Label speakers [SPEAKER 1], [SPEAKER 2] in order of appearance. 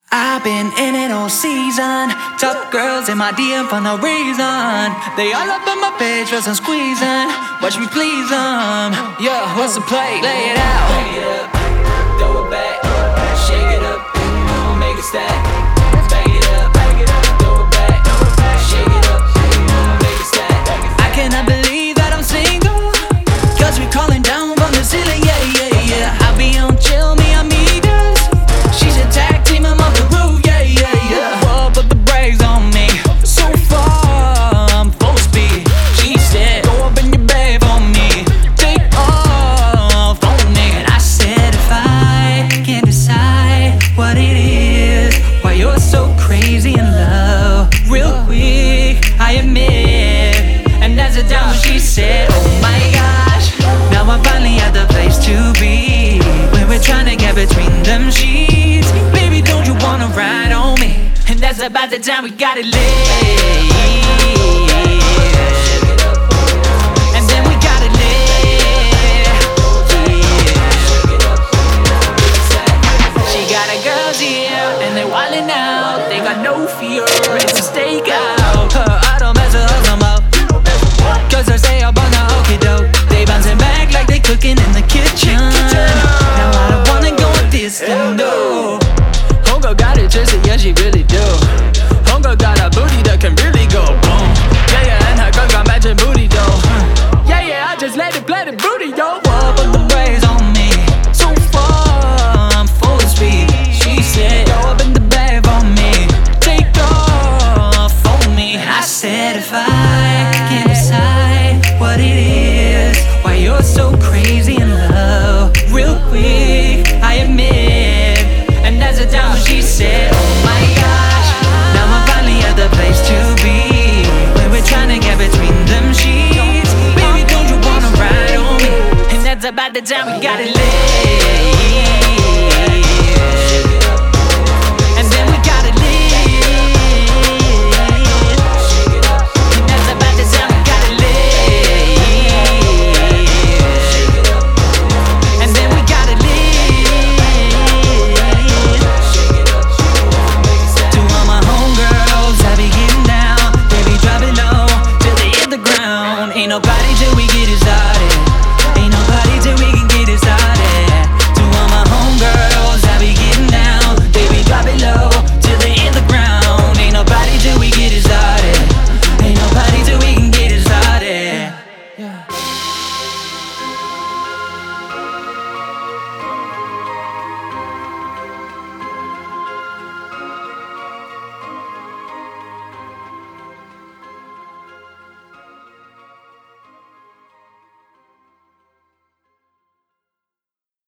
[SPEAKER 1] I've been in it all season. Tough girls in my DM for no reason. They all up on my page for some squeezing. Watch me please them. Yeah, what's the play? Lay it out.
[SPEAKER 2] Bang it up, throw it back, shake it up, make it stack. Bang it up, throw it back, shake it up, make it stack.
[SPEAKER 1] I cannot believe that I'm single, 'cause we're calling down from the ceiling, yeah, yeah, yeah. I be on chill, me amigas. She's a tag team, I'm off the roof, yeah, yeah, yeah. Whoa, put the brakes on me. So far, I'm full speed. She said, go up in your babe on me. Take off on me. And I said, if I can't decide what it is, why you're so crazy in love, real quick, I admit. And that's the time when she said, oh my gosh, now I'm finally at the place to be, when we're trying to get between them sheets. Baby, don't you wanna ride on me? And that's about the time we got it lit. And then we got it lit. She got a girl's here, and they wildin' out. They got no fear, ready to stake out. I don't mess with her no more, 'cause I stay up on the okie doke. They bouncing back like they cooking in the kitchen. Now I don't wanna go distant, no. Homegirl got it twisted, yeah, she really do. Homegirl got a booty that can really go boom. Yeah, yeah, and her girl got matching booty though. Yeah, yeah, I just let it play the booty, yo. Whoa, put the brakes on me. So far, I'm full speed. She said, go up in the babe on me. Take off on me. I said, if I can't decide what it is, why you're so crazy in love, real quick, I admit. And that's the time when she said, oh my gosh, now I'm finally at the place to be, when we're trying to get between them sheets. Baby, don't you wanna ride on me? And that's about the time we got it lit.